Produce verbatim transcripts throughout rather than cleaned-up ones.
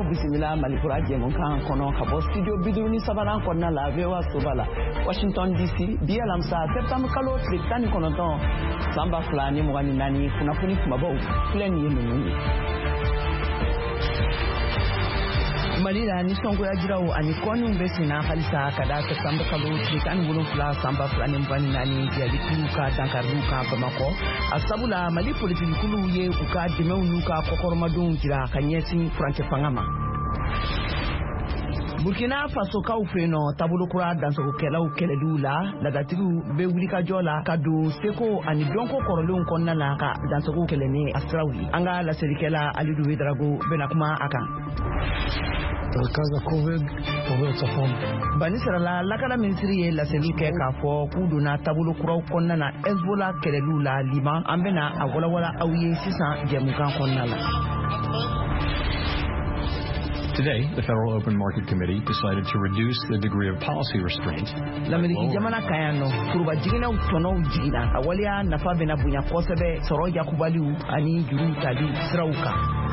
bisimila Malikura jɛmukan kɔnɔ ka bɔ studio biduruni sabanan kɔnɔna la V O A Soba la Washington D C bi alamisa septembre kalo tile tan ni kɔnɔntɔn san ba fila ni mugan ni naani kunnafoni kumabaw filɛ nin ye ninnu ye. Mali la nisɔngoya jiraw ani kɔniw bɛ senna halisa ka da septembre kalo tile tan ni wolonwula san ba fila ni mugan ni naani jɛyalitigiw ka dankariw kan Bamakɔ a sabula Mali politikuluw ye u ka dɛmɛw n'u ka kɔkɔrɔmadenw jira ka ɲɛsin furancɛ fanga ma. Burkina Faso kaw fɛ yen nɔ taabolo kura dansagokɛlaw kɛlɛliw la ladatigiw bɛ wulikajɔ la ka don seko ani dɔnko kɔrɔlenw kɔnɔna na ka dansago kɛlɛ ni a siraw ye. An ka laselikɛla Alidu Wedrago bɛna kuma a kan. Bani Sarala lakana minisiri ye laseli kɛ k'a fɔ k'u donna taabolo kuraw kɔnɔna na Hezbollah kɛlɛliw la Liban an bɛna a walawala aw ye sisan jɛmukan kɔnɔna la. Today, the Federal Open Market Committee decided to reduce the degree of policy restraint. L'Amérique jamana kayano kuruba jigina utono jigina awaliya nafa bena bunya kosebe soro yakubaliu ani juru tali sirauka.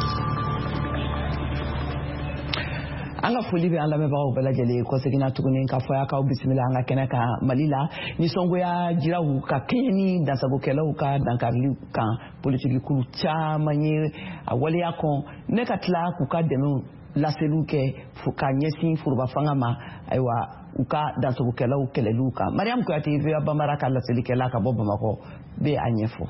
Anga foli be ala meba obela jeli ko segina tuguni ka foya ka bismillah anga kenaka malila ni songo ya jirawu ka keni dansago kelaw ka dankarli kan politique ku chamanye awaliya kon ne katla ku ka demu la seluke fuka nyesi furuba fanga ma aywa uka dansago kelaw keleluka Mariam Kouyaté ve bamara ka la selikela ka boba mako be anyefo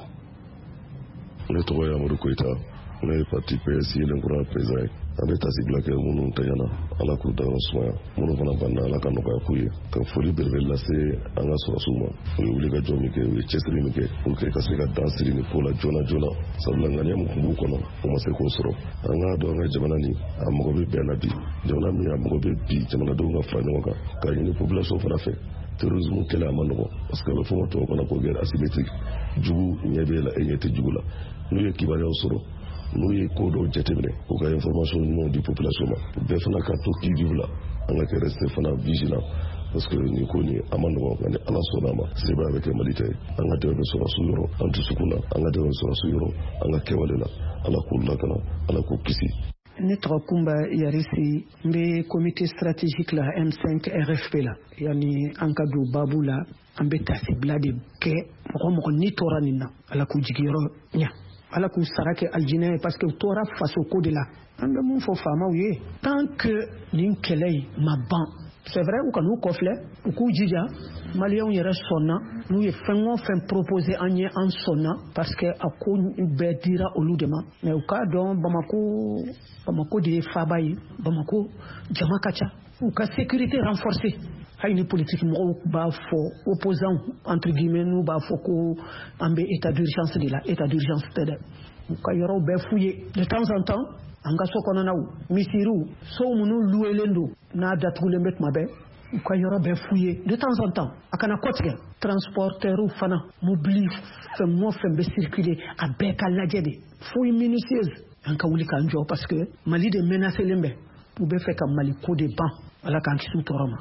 le toya Amadou Koita le parti P S I le grand président avec ta cible que mon tayana ala ko da suma mon fana banna ala ka noka kuye ka foli berbe la se anga so suma o wuli ka jomi ke we chesri mi ke o ke ka se ka dansiri ni pola jona jona sabla ngani mu kubu kono o ma se ko soro anga do anga jamana ni amogo be bena bi jona mi amogo be bi jamana do nga fanyo ka ka ni population fana fe terrorisme kela amanogo parce que le fond to kono ko guerre asymétrique jugu nyebe la enyete jugu la nu ye kibare soro nous y codo jetemne pour que information non de population ma be fana ka to ki vivre là on a que rester fana vigilant parce que ni ko ni amando ngane ala sona ma c'est ba avec malite on a de so so yoro antu sukuna on a de so so yoro on a kewalela ala kulla kana ala ko kisi Nitra Kumba Yarisi mbe comité stratégique la M cinq R F P la yani ankadu babula ambe tasiblade ke mo mo ni toranina ala ku jigiro nya ala ku sarake aljine parce que tora faso ko de la ande mun fo fama wiye tant que nin kelay maban c'est vrai ou kanu kofle ou ku jija malien yere sonna nous ye fengo fen proposer anye en sonna parce que ako be dira oludema mais au cas don Bamako Bamako de fabayi Bamako jama kacha ou ka sécurité renforcée hayni politique mo ba fo opposant entre guillemets nous ba fo ko ambe état d'urgence de la état d'urgence de ka yoro be fouiller de temps en temps anga sokono naw misiru so munu luelendo na datule met mabe ka yoro be fouiller de temps en temps akana kotre transporteur ou fana mobile fait mo fait be circuler a be ka lajede fouille minutieuse anka wuli kan jo parce que Mali de menacer lembe pour be fait comme Mali ko de ban ala kan kisu toroma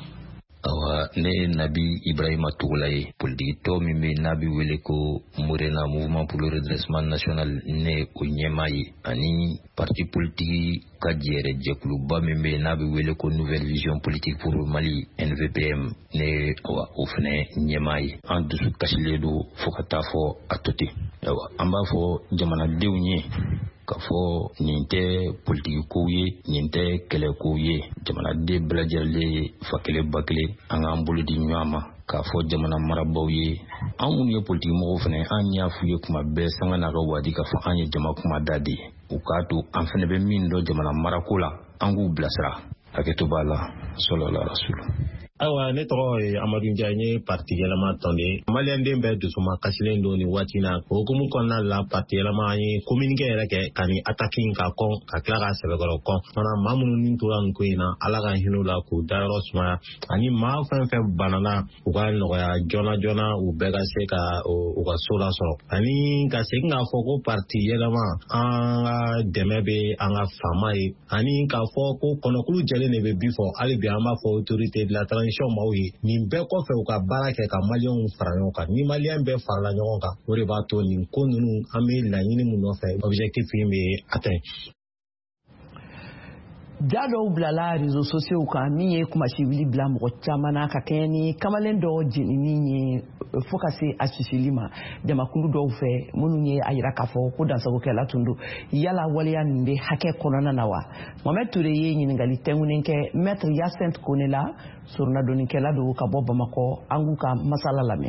awa ne Nabi Ibrahima Toulaye politique to mi Nabi wele ko Mourena mouvement pour le redressement national ne o nyemayi ani parti politique ka jere jekulu ba mi Nabi wele ko nouvelle vision politique pour Mali N V P M ne awa ofne nyemayi en dessous kashiledo fokata fo atoti awa amba fo jamana dewni ka fo ninte politique ko ye ninte kele ko ye jamana de blajerle fakele bakle anga mbulu di nyama ka fo jamana marabaw ye an mun ye politique mo fene an ya fu ye kuma be sanga na ga wadi ka fo an ye jama kuma dadi u ka to an fene be min do jamana marakola an gu blasra haketo bala sallallahu rasul awa ne tɔgɔ ye Amadu Ndiaye parti yɛlɛma tɔnde malien den bɛɛ dusuma kasilen don ni waati na o hukumu kɔnɔna la parti yɛlɛma ye communiqué yɛrɛ kɛ ka ni attaque ka kɔn ka tila ka sɛbɛkɔrɔ kɔn fana maa minnu ni tora nin ko in na ala ka hinɛ la k'u dayɔrɔ sumaya ani maa fɛn fɛn banana u ka nɔgɔya joona joona u bɛɛ ka se ka u ka so la sɔrɔ ani ka segin k'a fɔ ko parti yɛlɛma an ka dɛmɛ bɛ an ka faama ye ani k'a fɔ ko kɔnɔkulu jɛlen de bɛ bi fɔ hali bi an b'a fɔ autorité de la transition maaw ye nin bɛɛ kɔfɛ u ka baara kɛ ka maliyɛnw fara ɲɔgɔn kan ni maliyɛn bɛɛ farala ɲɔgɔn kan o de b'a to nin ko ninnu an bɛ laɲini min nɔfɛ objectif in bɛ atteint. Jado blala réseaux sociaux kan min ye kumasi bla mɔgɔ caman ka kɛɲɛ ni kamalen dɔ jenini ye fo ka se a sisili ma jamakulu dɔw fɛ minnu ye a yira k'a fɔ ko dansagokɛla tun don yala waleya nin bɛ hakɛ kɔnɔna na wa Mohamed Touré ye ɲininkali tɛŋunen kɛ Maître Yacinthe Kone la surunadonnikɛla don ka bɔ Bamakɔ an k'u ka masala lamɛn.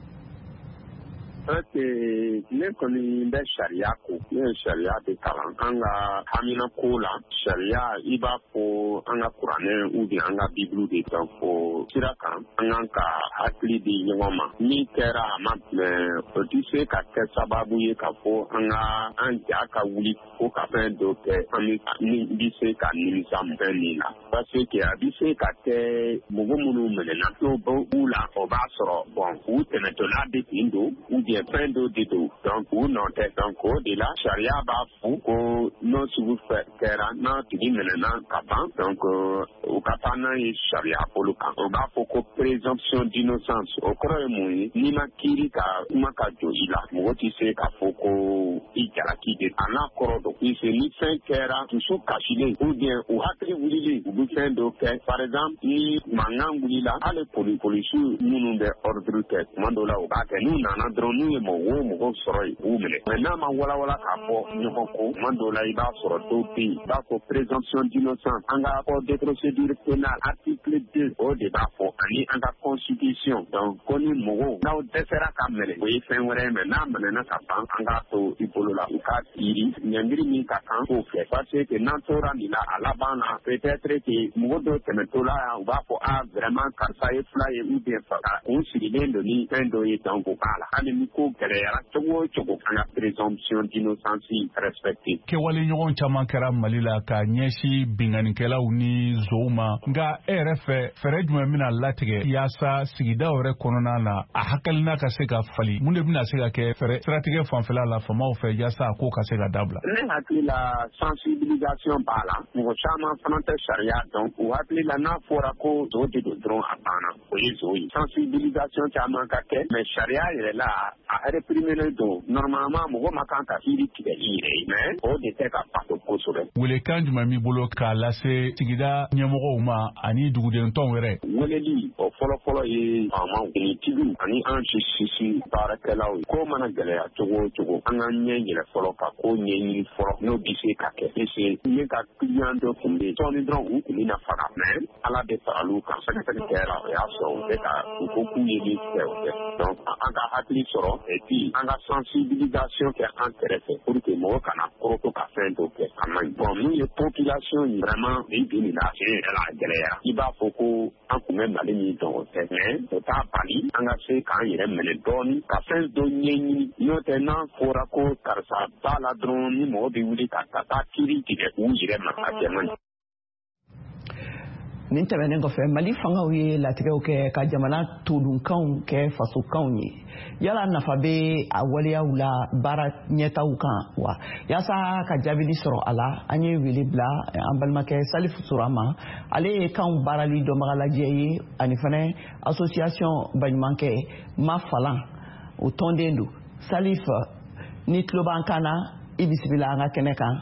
Ate ne kɔni bɛ sariya ko ne ye sariya de kalan an ka hamina ko la sariya i b'a fɔ an ka kuranɛ ou bien an ka bibulu de kan fɔ sira kan an kan ka hakili di ɲɔgɔn ma min kɛra a ma mɛ o tɛ se ka kɛ sababu ye ka fɔ an ka an ja ka wuli ko ka fɛn dɔ kɛ an bɛ se ka nimisa fɛn min la parce que a bɛ se ka kɛ mɔgɔ minnu minɛna dɔw b'u la o b'a sɔrɔ bɔn u tɛmɛtɔla de tun don ou bien fɛn dɔ de don donc u nɔ tɛ donc o de la sariya b'a fɔ ko n'o sugu fɛ kɛra n'a tigi minɛna ka ban donc u ka taa n'a ye sariya bolo kan o b'a fɔ ko présomption d'innocence o kɔrɔ ye mun ye n'i ma kiiri ka kuma ka jɔ i la mɔgɔ tɛ se k'a fɔ ko i jalaki de a n'a kɔrɔ dɔn puisque ni fɛn kɛra dusu kasilen ou bien u hakili wulilen u bɛ fɛn dɔ kɛ par exemple ni mankan wulila hali polisiw minnu bɛ ordre kɛ tuma dɔw la u b'a kɛ n'u nana dɔrɔn n'u ye mɔgɔ o mɔgɔ sɔrɔ yen u minɛ mɛ n'a ma walawala k'a fɔ ɲɔgɔn ko tuma dɔw la i b'a sɔrɔ dɔw bɛ yen i b'a fɔ présomption d'innocence an ka code de procédure pénale article deux o de b'a fɔ ani an ka constitution donc ko ni mɔgɔw n'aw dɛsɛra ka minɛ o ye fɛn wɛrɛ ye mɛ n'a minɛna ka ban an k'a to i bolo la u k'a kiiri ɲangiri min ka kan k'o kɛ parce que n'an tora nin la a laban na peut-être que mɔgɔ dɔw tɛmɛtɔ la yan u b'a fɔ ah vraiment karisa ye fila ye ou bien fa kun sirilen don ni fɛn dɔ ye donc o k'a la hali ni ko gɛlɛyara cogo o cogo an ka présomption d'innocence respectée. Kɛwale ɲɔgɔn caman kɛra Mali la ka ɲɛsin binganikɛlaw ni zow ma nka e yɛrɛ fɛ fɛɛrɛ jumɛn bɛna latigɛ yaasa sigida yɛrɛ kɔnɔna na a hakilina ka se ka fali mun de bɛna se ka kɛ fɛɛrɛ siratigɛ fanfɛla la famaw fɛ yaasa a ko ka se ka dabila. Ne hakili la sensibilisation b'a la mɔgɔ caman fana tɛ sariya dɔn u hakili la n'a fɔra ko zo de don dɔrɔn a banna o ye zo ye sensibilisation caman ka kɛ mɛ sariya yɛrɛ la a réprimer don normalement mɔgɔ ma kan ka kiiri tigɛ i yɛrɛ ye mais o de tɛ ka bato kosɛbɛ. Welekan jumɛn b'i bolo k'a lase sigida ɲɛmɔgɔw ma ani dugudentɔnw wɛrɛ. Weleli o fɔlɔfɔlɔ ye faamaw finitigiw ani an sisi baarakɛlaw ye ko mana gɛlɛya cogo o cogo an ka ɲɛ yɛlɛ fɔlɔ ka ko ɲɛɲini fɔlɔ n'o bɛ se ka kɛ ese ne ka client dɔ tun bɛ yen sɔɔni dɔrɔn u tun bɛna faga mɛ ala de faral'u kan sɛgɛsɛgɛ kɛra o y'a sɔrɔ u bɛ ka u ko k'u ye min kɛ o kɛ donc an ka hakili sɔrɔ et puis an ka sensibilisation kɛ an kɛrɛfɛ pour que mɔgɔ kana kɔrɔtɔ ka fɛn dɔ kɛ a man ɲi bon min ye population ye vraiment nin bi nin na tiɲɛ yɛrɛ la a gɛlɛyara i b'a fɔ ko an kun bɛ Mali min dɔn o tɛ mais o t'a bali an ka se k'an yɛrɛ minɛ dɔɔnin ka fɛn dɔ ɲɛɲini n'o tɛ n'a fɔra ko karisa b'a la dɔrɔn ni mɔgɔ bɛ wuli ka taa kiiri tigɛ u yɛrɛ ma a kɛ man ɲi. Nin tɛmɛnen kɔfɛ Mali fangaw ye latigɛw kɛ ka jamana todunkanw kɛ fasokanw ye yala nafa bɛ a waleyaw la baara ɲɛtaw kan wa yaasa ka jaabili sɔrɔ a la an ye wele bila an balimakɛ Salifu Surama ale ye kanw baarali dɔnbaga lajɛ ye ani fana association baɲumankɛ ma falan o tɔnden don Salifu ni tulo b'an kan na i bisimila an ka kɛnɛ kan.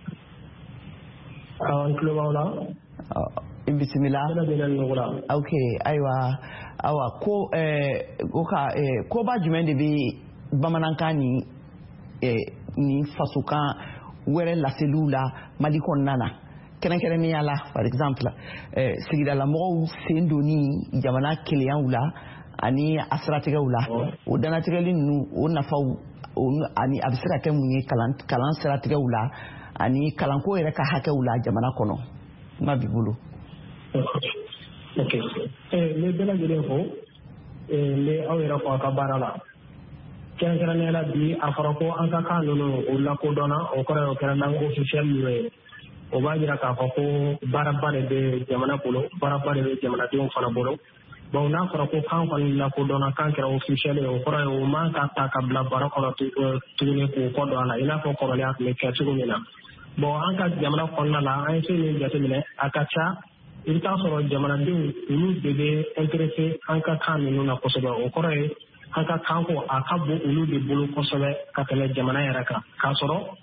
An tulo b'aw la. Bisimila. Ok, ayiwa awa ko eh ko ka eh koba jumɛn de bɛ bamanankan ni eh ni fasokan wɛrɛ laseliw la Mali kɔnɔna na kɛrɛnkɛrɛnnenya la par exemple eh sigidalamɔgɔw sen donni jamana keleyaw la ani a siratigɛw la o danatigɛli ninnu o nafaw ani a bɛ se ka kɛ mun ye kalan kalan siratigɛw la ani kalanko yɛrɛ ka hakɛw la jamana kɔnɔ ma b'i bolo. Ok. Eh, le bɛɛ lajɛlen fo eh, n bɛ aw yɛrɛ fɔ a ka baara la kɛrɛnkɛrɛnnenya la bi a fɔra ko an ka kan ninnu o lakodɔnna o kɔrɔ ye o kɛra langue officielle ninnu ye o b'a jira k'a fɔ ko baaraba de bɛ jamana bolo baaraba de bɛ jamanadenw fana bolo bon n'a fɔra ko kan kɔni lakodɔnna kan kɛra officielle ye o kɔrɔ ye o man ka ta ka bila baara kɔnɔ tuguni k'o kɔ don a la i n'a fɔ kɔrɔlen a tun bɛ kɛ cogo min na bon an ka jamana kɔnɔna la an ye fɛn min jateminɛ a ka ca i bɛ taa sɔrɔ jamanadenw olu de bɛ intéressé an ka kan ninnu na kosɛbɛ o kɔrɔ ye an ka kan ko a ka bon olu de bolo kosɛbɛ ka tɛmɛ jamana yɛrɛ kan k'a sɔrɔ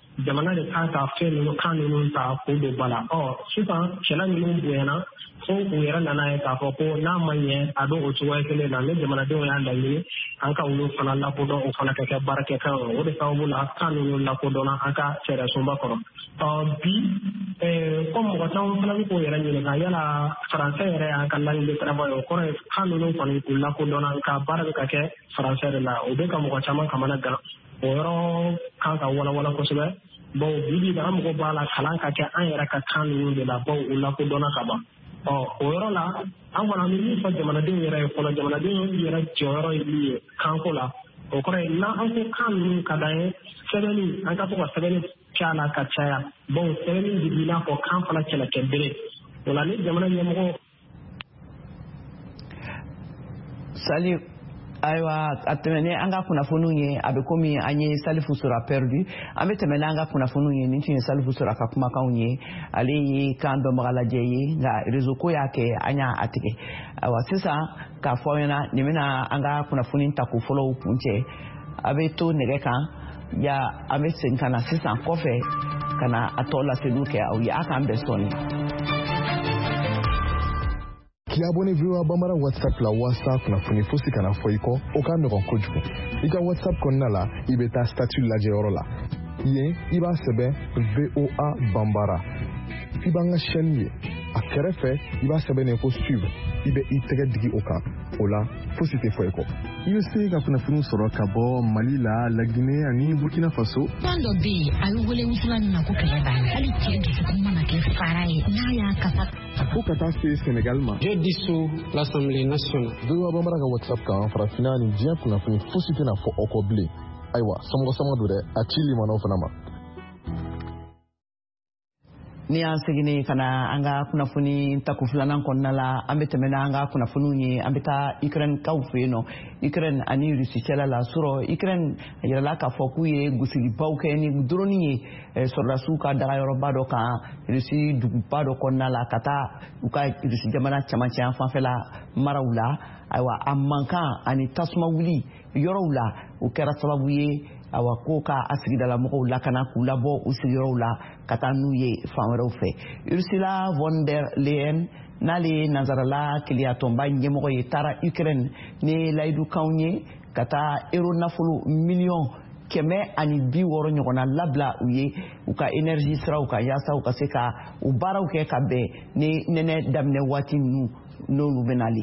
jamana de kan ka fɛn ninnu kan ninnu ta k'o don ba la ɔ sisan cɛla ninnu bonyana fo u yɛrɛ nana ye k'a fɔ ko n'a ma ɲɛ a bɛ o cogoya kelen na ne jamanadenw y'a laɲini an ka olu fana lakodɔn o fana ka kɛ baarakɛkan ye o de sababu la kan ninnu lakodɔnna an ka sariyasunba kɔnɔ ɔ bi ko mɔgɔ caman fana bɛ k'o yɛrɛ ɲininka yala faransɛ yɛrɛ y'an ka langue de travail o kɔrɔ ye kan ninnu kɔni k'u lakodɔnna ka baara bɛ ka kɛ faransɛ de la o bɛ ka mɔgɔ caman kamana gan o yɔrɔ kan ka walawala kosɛbɛ bawo bibi an mɔgɔ b'a la kalan ka kɛ an yɛrɛ ka kan ninnu de la bawo u lakodɔnna ka ban ɔ o yɔrɔ la an kɔni an bɛ min fɔ jamanadenw yɛrɛ ye fɔlɔ jamanadenw yɛrɛ jɔyɔrɔ ye min ye kanko la o kɔrɔ ye n'an ko kan ninnu ka d'an ye sɛbɛnni an ka to ka sɛbɛnni kɛ a la ka caya bawo sɛbɛnni de b'i n'a fɔ kan fana kɛlɛkɛ bere o la ni jamana ɲɛmɔgɔ sali ayiwa a tɛmɛnen an ka kunnafoniw ye a bɛ komi an ye Salifu Sora perdu an bɛ tɛmɛ n'an ka kunnafoniw ye nin tun ye Salifu Sora ka kumakanw ye ale ye kan dɔnbaga lajɛ ye nka réseau ko y'a kɛ an y'a tigɛ ayiwa sisan k'a fɔ aw ɲɛna nin bɛna an ka kunnafoni tako fɔlɔw kun cɛ a bɛ to nɛgɛ kan ya an bɛ segin ka na sisan kɔfɛ ka na a tɔ laseliw kɛ aw ye a k'an bɛn sɔɔni. K'i abonné V O A Bambara WhatsApp la WhatsApp kunnafoni fosi kana fɔ i kɔ o ka nɔgɔn kojugu i ka WhatsApp kɔnɔna la i bɛ taa statut lajɛ yɔrɔ la yen i b'a sɛbɛn V O A Bambara i b'an ka chaîne ye a kɛrɛfɛ i b'a sɛbɛn ko suivre i bɛ i tɛgɛ digi o kan o la fosi tɛ fɔ i kɔ i bɛ se ka kunnafoni sɔrɔ ka bɔ Mali la La Guinée ani Burkina Faso fɛn dɔ bɛ yen a bɛ wele wusulan min na ko kɛlɛ b'a la hali cɛ dusukun mana kɛ fara ye n'a y'a kasa fo ka taa se Sénégal ma je dissous l'Assemblée nationale V O A Bambara ka WhatsApp kan farafinna ni diɲɛ kunnafoni fosi tɛna fɔ aw kɔ bilen ayiwa samɔgɔ sama don dɛ a ci limanaw fana ma ni y'an seginne ka na an ka kunnafoni tako filanan kɔnɔna la an bɛ tɛmɛ n'an ka kunnafoniw ye an bɛ taa Ukraine kaw fɛ yen nɔ Ukraine ani Russie cɛla la sɔrɔ Ukraine a yirala k'a fɔ k'u ye gosilibaw kɛ ni drone ye sɔrɔdasiw ka dagayɔrɔba dɔ kan Russie duguba dɔ kɔnɔna la ka taa u ka Russie jamana cɛmancɛ yan fanfɛla maraw la ayiwa a mankan ani tasuma wuli yɔrɔw la o kɛra sababu ye awa ko ka a sigidala mɔgɔw lakana k'u labɔ u sigiyɔrɔw la ka taa n'u ye fan wɛrɛw fɛ Ursula von der Leyen n'ale ye nansarala keleyatɔnba ɲɛmɔgɔ ye taara Ukraine ni layidukanw ye ka taa euro nafolo miliyɔn kɛmɛ ani bi wɔɔrɔ ɲɔgɔnna labila u ye u ka énergie siraw kan yaasa u ka se ka u baaraw kɛ ka bɛn ni nɛnɛ daminɛ waati ninnu n'olu bɛ nali.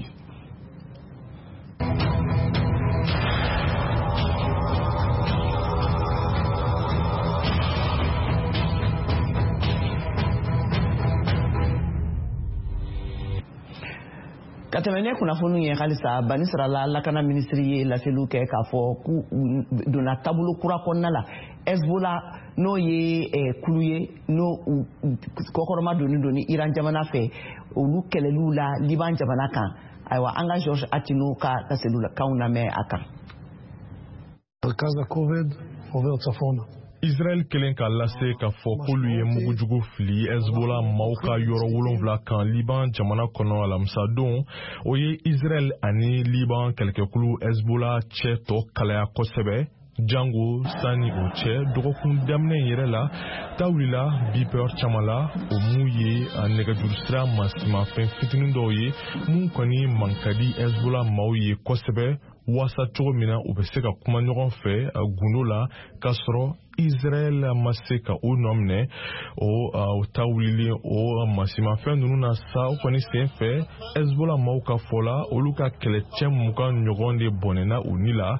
ka tɛmɛ ne kunnafoniw ye halisa Bani Sarala lakana minisiri ye laseliw kɛ k'a fɔ k'u donna taabolo kura kɔnɔna la Hezbollah n'o ye kulu ye n'o kɔkɔrɔma donni donni Iran jamana fɛ olu kɛlɛliw la Liban jamana kan ayiwa an ka Georges Atino ka laseliw kanw lamɛn a kan. מרכז הכובד עובר צפונה. Israel kelen ka lase ka fɔ k'olu ye mugujugu fili Hezbollah maaw ka yɔrɔ wolonwula kan Liban jamana kɔnɔ alamisa don o ye Israel ani Liban kɛlɛkɛkulu Hezbollah cɛ tɔ kalaya kosɛbɛ jango sani o cɛ dɔgɔkun daminɛ yɛrɛ la ta wulila bipɛr caman la o mun ye nɛgɛjurusira masimafɛn fitinin dɔw ye mun kɔni man ka di Hezbollah maaw ye kosɛbɛ wasa cogo min na u bɛ se ka kuma ɲɔgɔn fɛ gundo la k'a sɔrɔ Israel ma se ka o nɔ minɛ o ta wulili o masimafɛn ninnu na sa o kɔni sen fɛ Hezbollah maaw ka fɔ la olu ka kɛlɛcɛ mugan ɲɔgɔn de bɔnɛna u ni la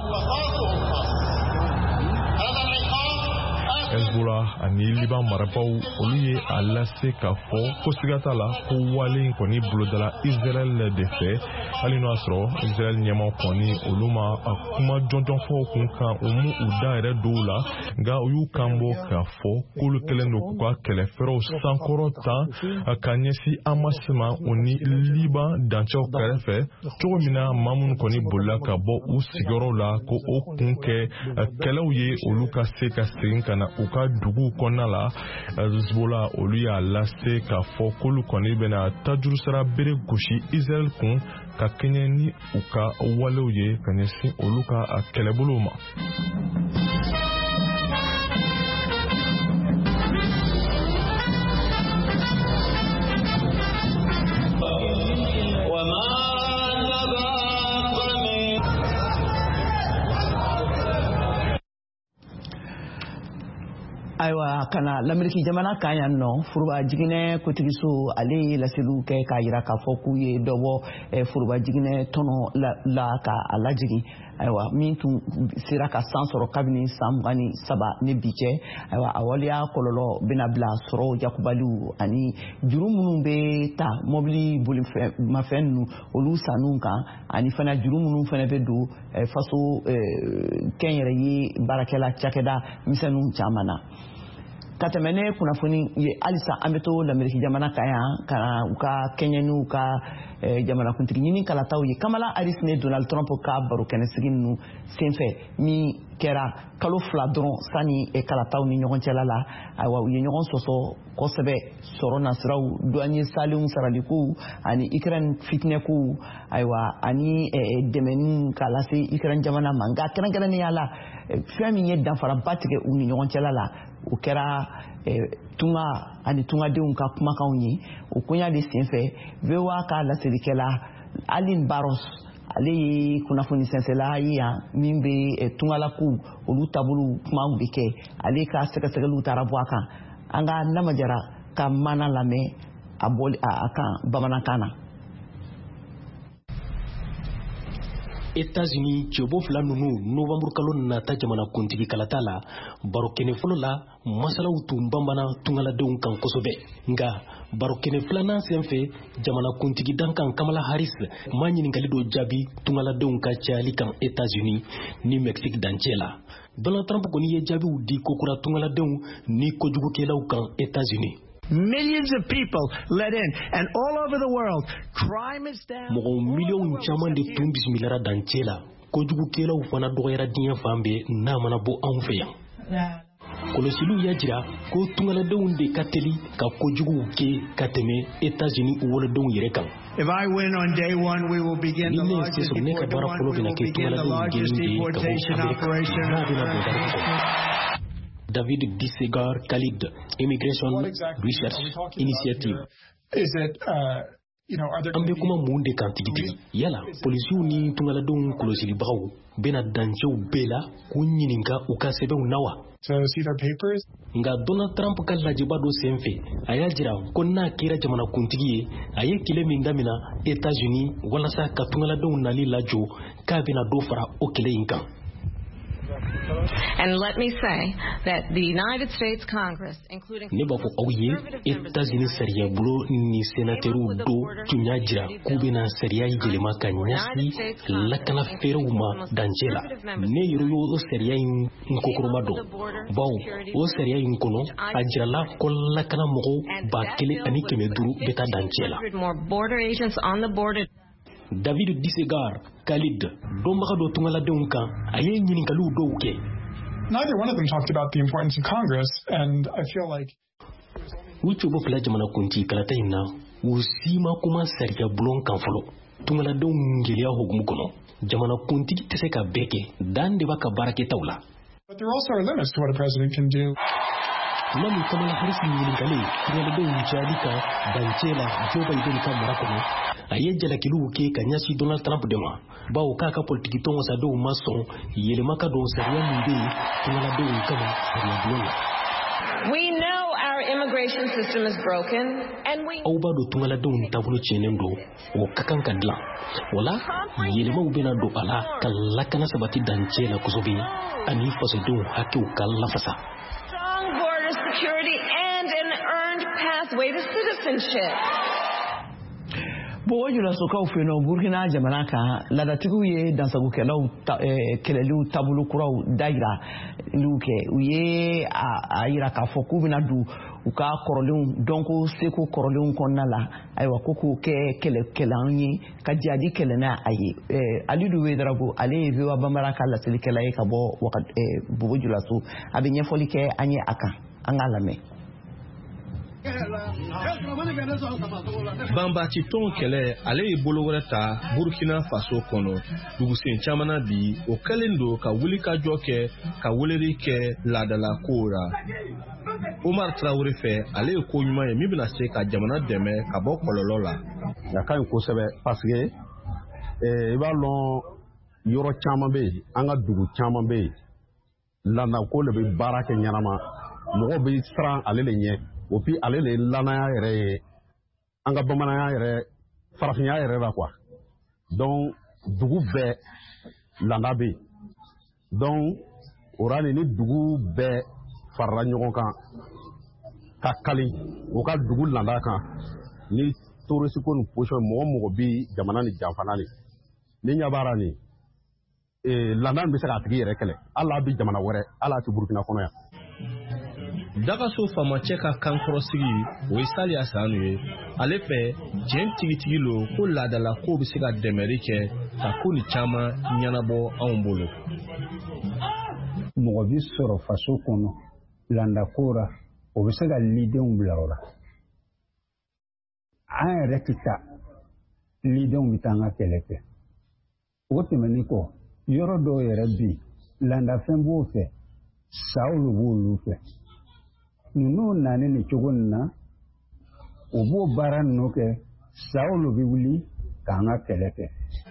Hezbollah ani Liban marabaw olu ye a lase k'a fɔ ko siga t'a la ko wale in kɔni bolodala Israel de fɛ hali n'o y'a sɔrɔ Israel ɲɛmaw kɔni olu ma a kuma jɔnjɔn fɔ o kun kan u mu u da yɛrɛ dɔw la nka u y'u kanbɔ k'a fɔ k'olu kɛlen don k'u ka kɛlɛfɛrɛw sankɔrɔ tan ka ɲɛsin Hamas ma o ni Liban dancɛw kɛrɛfɛ cogo min na maa minnu kɔni bolila ka bɔ u sigiyɔrɔw la ko o kun kɛ kɛlɛw ye olu ka se ka segin ka na u ka dugu kɔnɔna la Hezbollah olu y'a lase k'a fɔ k'olu kɔni bɛna tajurusara bere gosi Israel kun ka kɛɲɛ ni u ka walew ye ka ɲɛsin olu ka kɛlɛbolow ma. Aiwa kana l'Amérique jamana kanya no furuba jigine kotigiso ale la selu ke ka yira ka foku ye dobo e furuba jigine tono la, la ka alajigi aiwa min tun sira ka sansoro kabini samgani saba ne bije aiwa awaliya kololo binabla soro jakubalu ani jurumunu be ta mobili boli mafennu olu sanunka ani fana jurumunu fana be do e faso e kenyere yi barakela chakeda misenu chamana katemene kuna funi ye alisa ambeto l'Amérique jamana kaya kana uka Kenya nu uka eh, jamana kuntigi nyini kala taw ye Kamala Harris ne Donald Trump ka baro kene sigin nu senfe mi kera kalo fladron sani e kala taw ni nyogon chelala awa ye nyogon soso kosebe soro nasraw douanier salum saraliku ani ikran fitne ku aywa ani eh, demenu kala se ikran jamana manga kran kran yala eh, fami ye danfara batike uni nyogon chelala o kɛra tunga ani tungadenw ka kumakanw ye o konya de senfɛ V O A ka laselikɛla Aline Barros ale ye kunnafoni sɛnsɛla ye yan min bɛ tungalako olu taabolo kumaw de kɛ ale ka sɛgɛsɛgɛliw taara bɔ a kan an ka Lamajara ka mana lamɛn a bɔli a kan bamanankan na. États-Unis cɛbo fila ninnu novembre kalo nata jamana kuntigi kalata la baro kɛnɛ fɔlɔ la masalaw tun banbana tungaladenw kan kosɛbɛ nka baro kɛnɛ filanan senfɛ jamana kuntigi dankan Kamala Harris ma ɲininkali dɔ jaabi tungaladenw ka cayali kan États-Unis ni Mexique dancɛ la Donald Trump kɔni ye jaabiw di kokura tungaladenw ni kojugukɛlaw kan États-Unis. Millions of people let in, and all over the world, crime is down. Mɔgɔ miliyɔn caman de tun bisimilara dancɛ la kojugukɛlaw fana dɔgɔyara diɲɛ fan bɛɛ n'a mana bɔ anw fɛ yan. Kɔlɔsiliw y'a jira ko tungaladenw de ka teli ka kojuguw kɛ ka tɛmɛ États-Unis wolodenw yɛrɛ kan. If I win on day one, we will begin the largest deportation operation. David Dissegar Khalid, Immigration exactly Research Initiative. Is it, uh, you know, are there Ambe kuma munde kantigiti. Yala, polisiu ni tungaladong kulosili bau, bena danjou bela, kunyininga ukasebe unawa. To see their papers? Nga Donald Trump kala jibado senfe, ayajira konna kira jamana kuntigie, aye kile mindamina États-Unis, wala sa katungaladong nali lajo, kabina dofara okele inka. And let me say that the United States Congress, including Nebako Oye, États-Unis seria bulo ni senateru do tunyajira kubina seria yelema kanyasi lakana feruma danjela ne yoro seria nkokoromado bawo o seria inkono ajira la kolakana mogo bakele ani kemeduru beta danjela more border agents on the border. David Dissegar Khalid domaka do tungala deunka aye nyininkalu do uke. Neither one of them talked about the importance of Congress, and I feel like Ucho bo fla jamana kunti kalata ina usima kuma sarika bulon kanfolo tungala deungelia hogumu kono jamana kunti teseka beke dande baka barake tawla. But there also are limits to what a president can do. Nami Kamala Harris nyinikale tungala deunjalika banchela Joe Biden ka marakono ayejala kilu ke kanyasi Donald Trump dema bawo kaka politiki tongo sa do mason yele maka do saria minde tungala do kama saria blonga. We know our immigration system is broken and we Oba do tungala do ntabulo chenendo o kakanka dla wala yele ma ubena do ala kala kana sabati danchela kusobi ani fase do hakku kala fasa. Strong border security and an earned pathway to citizenship. Bo jula so kaw feno Burkina jamana ka la datigu ye dansagu kelaw kelelu tabulu kuraw daira luke uye ayira ka foku bina du uka korolun donc seko korolun konnala aywa koko ke kele kelanyi ka jadi kelena ayi alidu we darago ale viwa bambara kala silikela e ka bo wakat bo jula so abinya folike anye aka angalame. Bambaci ton kɛlɛ ale ye bolo wɛrɛ ta Burkina Faso kɔnɔ dugusen caman bi o kɛlen don ka wuli ka jɔ kɛ ka weleri kɛ laadala kow la. Omar Traoré fɛ ale ye ko ɲuman ye min bɛna se ka jamana dɛmɛ ka bɔ kɔlɔlɔ la. A ka ɲi kosɛbɛ parce que i b'a lɔn yɔrɔ caman bɛ yen an ka dugu caman bɛ yen landako de bɛ baara kɛ ɲɛnama mɔgɔ bɛ siran ale le ɲɛ o puis ale le lanaya yɛrɛ ye an ka bamananya yɛrɛ farafinya yɛrɛ la quoi donc dugu bɛɛ landa bɛ yen donc o ra ni dugu bɛɛ farala ɲɔgɔn kan ka kali o ka dugu landa kan ni touriste ko ni position mɔgɔ mɔgɔ bi jamana ni janfana ni ni ɲabara ni eh landa bɛ se ka tigi yɛrɛ kɛlɛ ala bi jamana wɛrɛ ala ti Burkina kɔnɔ yan Dagaso famacɛ ka kankɔrɔsigi o ye Saliya Sanu ye ale fɛ jɛn tigitigi lo ko laadala ko bɛ se ka dɛmɛri kɛ ka ko ni caman ɲɛnabɔ anw bolo mɔgɔ bi sɔrɔ faso kɔnɔ landa kora o bɛ se ka lidenw bila o la an yɛrɛ tɛ taa lidenw bɛ taa an ka kɛlɛ kɛ o tɛmɛnen kɔ yɔrɔ dɔw yɛrɛ bi landafɛn b'o fɛ saw lo b'olu fɛ ninnu nani ni cogo nin na o b'o baara ninnu kɛ saw lo bɛ wuli k'an ka kɛlɛ kɛ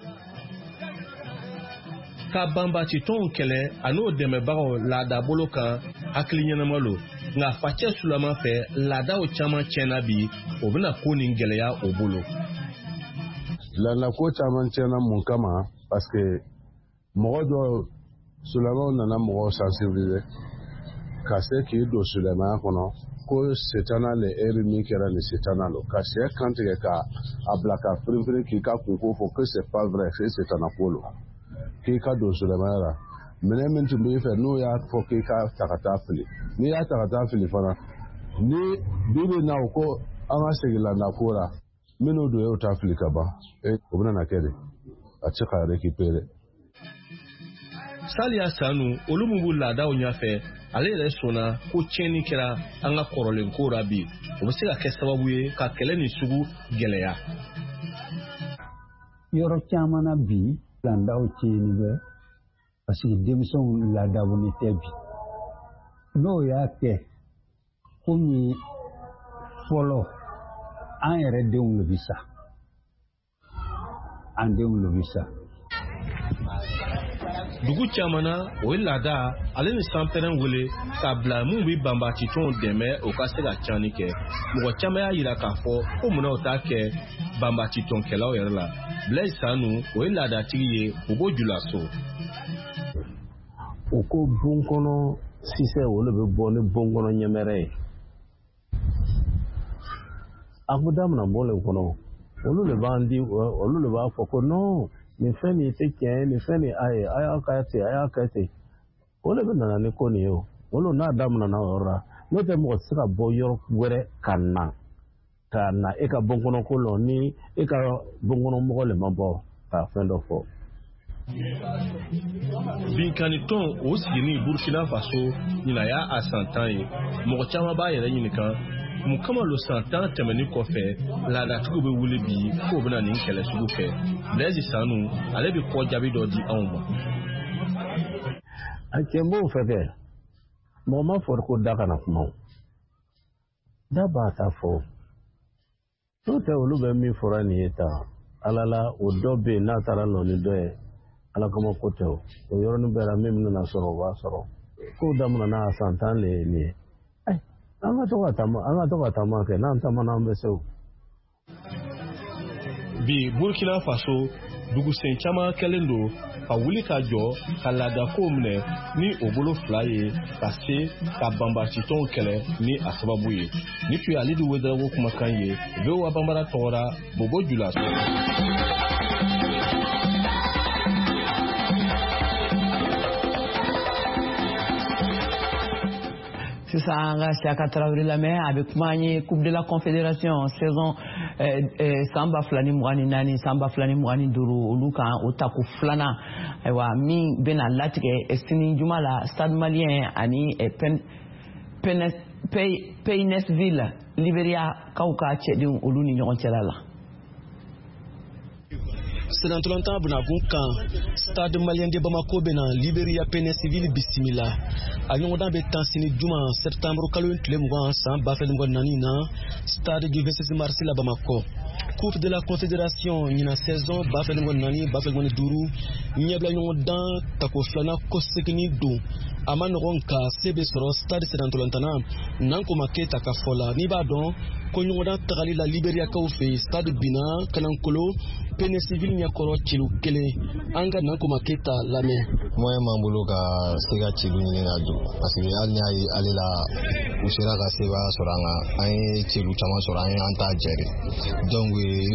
ka banbatitɔnw kɛlɛ a n'o dɛmɛbagaw laada bolo kan hakili ɲɛnama lo nka facɛ sulama fɛ laadaw caman tiɲɛna bi o bɛna ko nin gɛlɛya o bolo landa ko caman tiɲɛna mun kama parce que mɔgɔ dɔ sulamaw nana mɔgɔw sensibiliser ka se k'i don silamɛya kɔnɔ ko setana le eri min kɛra ni setana lo ka sɛ kantigɛ ka a bila ka firinfirin k'i ka kunko fɔ que c'est pas vrai c'est setana ko lo k'i ka don silamɛya la minɛ min tun b'i fɛ n'o y'a fɔ k'i ka ta ka taa fili n'i y'a ta ka taa fili fana ni bibi na o ko an ka segin landa ko la minnu don y'o ta fili ka ban e o bɛna na kɛ de a tɛ se ka récupérer Saliya Sanu olu mun b'u laadaw ɲɛfɛ ale yɛrɛ sɔnna ko tiɲɛni kɛra an ka kɔrɔlen ko la bi o bɛ se ka kɛ sababu ye ka kɛlɛ ni sugu gɛlɛya yɔrɔ caman na bi landaw tiɲɛni bɛ parce que denmisɛnw laadabɔlen tɛ bi n'o y'a kɛ komi fɔlɔ an yɛrɛ denw le bi sa an denw le bi sa dugu caman na o ye laada ale ni sanpɛrɛn wele k'a bila mun bi banbatitɔnw dɛmɛ o ka se ka cani kɛ mɔgɔ caman y'a yira k'a fɔ ko munna o t'a kɛ banbatitɔnkɛlaw yɛrɛ la Blaise Sanu o ye laadatigi ye o b'o jula so o ko bon kɔnɔ sisɛ o le bɛ bɔ ni bon kɔnɔ ɲɛmɛrɛ ye a ko damina bɔ le kɔnɔ olu le b'an di olu le b'a fɔ ko non nin fɛn nin tɛ tiɲɛ ye nin fɛn nin a ye a y'a kɛ ten a y'a kɛ ten o le bɛ nana ni ko nin ye o olu n'a daminɛ na o yɔrɔ la n'o tɛ mɔgɔ tɛ se ka bɔ yɔrɔ wɛrɛ ka na ka na e ka bɔnkɔnɔ ko lɔ ni e ka bɔnkɔnɔ mɔgɔ le ma bɔ k'a fɛn dɔ fɔ. binkanitɔn o sigini Burkina Faso ɲina y'a a san tan ye mɔgɔ caman b'a yɛrɛ ɲininka mun kama lo san tan tɛmɛni kɔfɛ laadatigiw bɛ wuli bi k'o bɛna nin kɛlɛ sugu kɛ Blaise Sanu ale bɛ kɔ jaabi dɔ di anw ma a cɛ b'o fɛ kɛ mɔgɔ ma fɔ ko da kana kuma o da b'a ta fɔ n'o tɛ olu bɛ min fɔra nin ye ta ala la o dɔ bɛ yen n'a taara nɔ ni dɔ ye ala kama ko tɛ o o yɔrɔnin bɛɛ la min bɛna sɔrɔ o b'a sɔrɔ k'o daminɛ n'a san tan le ye nin ye an ka to ka taama an ka to ka taama kɛ n'an taamana an bɛ se o. bi Burkina Faso dugusen caman kɛlen don ka wuli ka jɔ ka laadako minɛ ni o bolo fila ye ka se ka banbatitɔnw kɛlɛ ni a sababu ye ni tun ye Alidu Wederawogo kumakan ye V O A Banbara tɔgɔra Bobo Julaso. Sisan an ka Siyaka Tarawele lamɛn a bɛ kuma an ye Coupe de la Confédération saison san ba fila ni mugan ni naani san ba fila ni mugan ni duuru olu kan o tako filanan ayiwa min bɛna latigɛ sini juma la Stade Malien ani Paynesville Liberia kaw ka cɛdenw olu ni ɲɔgɔn cɛla la. Senatolanta bena kun kan Stade Malien de Bamako bena Liberia Paynesville bisimila a ɲɔgɔndan bɛ tan sini juma septembre kalo tile mugan san ba fila ni mugan ni naani na Stade du vingt-six mars la Bamako Coupe de la Confédération ñina saison ba fel ngon nani ba fel ngon duru ñebla ñoo dan tako flana ko sekini do aman ronka sebe soro stade sedantolantana nanko maketa ka fola ni ba don ko ñoo dan tagali la Liberia ka fe stade bina kanankolo pene civil nya koro cilu kele anga nanko maketa lame moy mambulo ka sega cilu ni ngadu parce que al nyaay alila usira ka seba soranga ay cilu chama soranga anta jere donc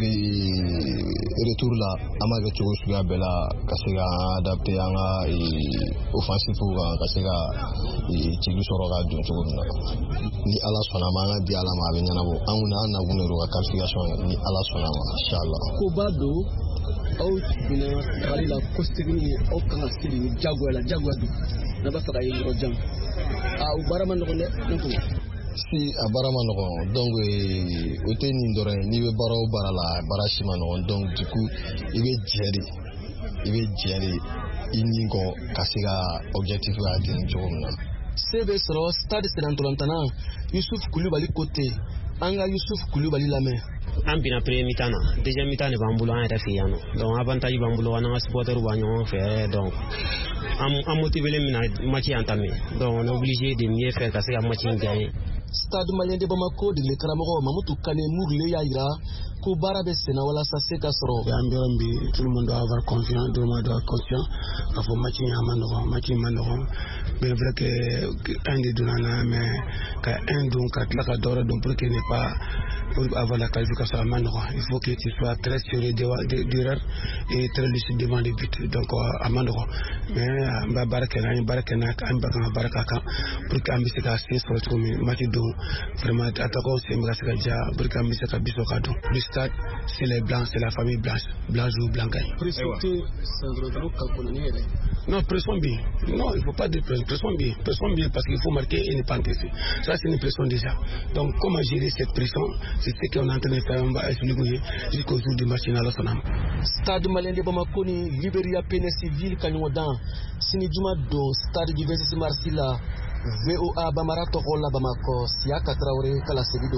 retour là amaga chogo suga bela kasega adapté anga offensive ga kasega cilu soroga do chogo ni ala sona manga di ala ma benya nabo amuna na gunero ka qualification ni ala sona ma inshallah ko bado au bina kali la kostegni au kana sili jagwa la jagwa du na basara yiro jam a ubarama ndo ne nko si abarama no donc ote ni ndore ni be baro barala barashima no donc du coup ibe jeri ibe jeri iningo kasiga objectif ga tin jomna sebe soro stade sedantolantana Youssouf Koulibaly côté anga Youssouf Koulibaly la main ambina premier mi-temps na deuxième mi-temps ne bambulo en refiano donc avantage bambulo wana supporter ba ñoo fait donc am am motivé les mina match entamé donc on est obligé de mieux faire parce que match gagné stade malien de Bamako de le Karamoko Mamutu Kane Mourle Yaira ko barabe sena wala sa se kasro ambirambi tout le monde doit avoir confiance tout le monde doit être conscient afo match amano match mano bien vrai que un des deux là mais que un donc la ka dora donc pour qu'il n'est pas pour avoir la qualification à mano il faut que tu sois très sérieux d'erreur et très lucide devant les buts donc à mano mais ba barakena barakena am ba barakaka pour que ambi se ka se sur le match do vraiment attaquant c'est mgasaka ja pour que ambi se ka biso ka do c'est les blancs, c'est la famille blanche. Blanc joue, blanc gagne. Non, pression bien. Non, il ne faut pas dire pression. Pression bien. Pression bien parce qu'il faut marquer et ne pas encaisser. Ça, c'est une pression déjà. Donc, comment gérer cette pression? C'est ce qu'on est en train de faire jusqu'au jour du match dans l'Ossanam. Stade malien de Bamako, Liberia, Pene Civil, Kanyodan, Sinidjuma Do, Stade du vingt-six Marsila, V O A, Bamara Torola, Bamako, Siaka Traoré, Kalasevido.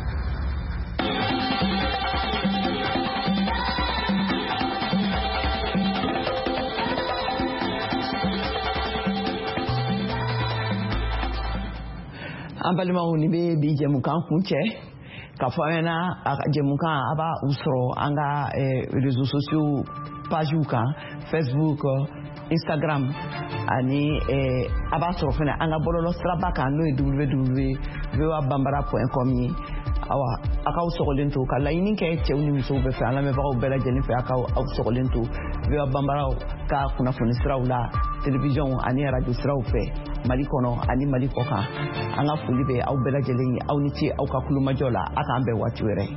an balimaw ni bɛ bi jɛmukan kun cɛ k'a fɔ an ɲɛna a ka jɛmukan a b'a u sɔrɔ an ka réseaux sociaux pagew kan Facebook Instagram ani a b'a sɔrɔ fana an ka bɔlɔlɔ siraba kan n'o ye w w w point voa bambara point com ye awa a k'aw sɔgɔlen to ka laɲini kɛ cɛw ni musow bɛɛ fɛ an lamɛnbagaw bɛɛ lajɛlen fɛ a k'aw sɔgɔlen to voa bambara ka kunnafoni siraw la télévision ani radio siraw fɛ Mali kɔnɔ ani Mali kɔ kan an ka foli bɛ aw bɛɛ lajɛlen ye aw ni ce aw ka kulumajɔ la a k'an bɛn waati wɛrɛ.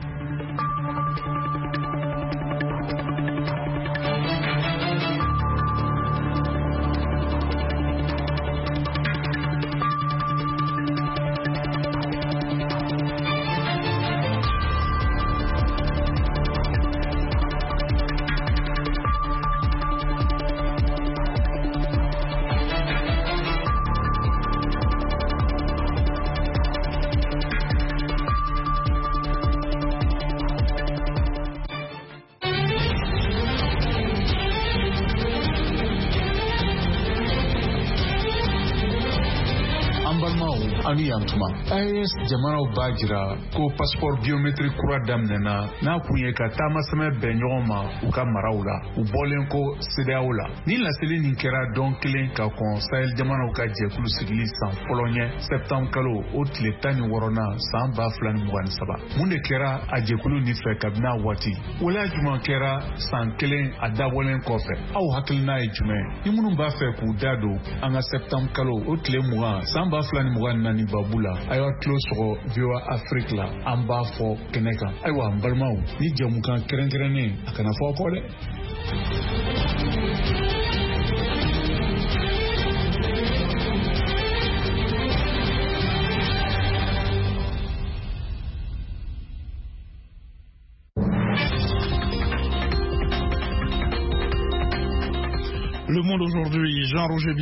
ani yantuma A E S jamanaw b'a jira ko passeport biométrique kura daminɛna n'a kun ye ka taama sɛmɛ bɛn ɲɔgɔn ma u ka maraw la u bɔlen ko C D A O la ni laseli nin kɛra dɔn kelen ka kɔn Sahel jamanaw ka jɛkulu sigili san fɔlɔ ɲɛ septembre kalo o tile tan ni wɔɔrɔnan san ba fila ni mugan ni saba mun de kɛra a jɛkulu nin fɛ kabini a waati waleya juman kɛra san kelen a dabɔlen kɔfɛ aw hakilina ye jumɛn ni minnu b'a fɛ k'u da don an ka septembre kalo o tile mugan san ba fila ni mugan ni naani babu la a y'a tulo sɔgɔ V O A Afrique la an b'a fɔ kɛnɛ kan ayiwa an balimaw ni jɛmukan kɛrɛnkɛrɛnnen a kana fɔ kɔ dɛ. Le Monde aujourd'hui, Jean-Roger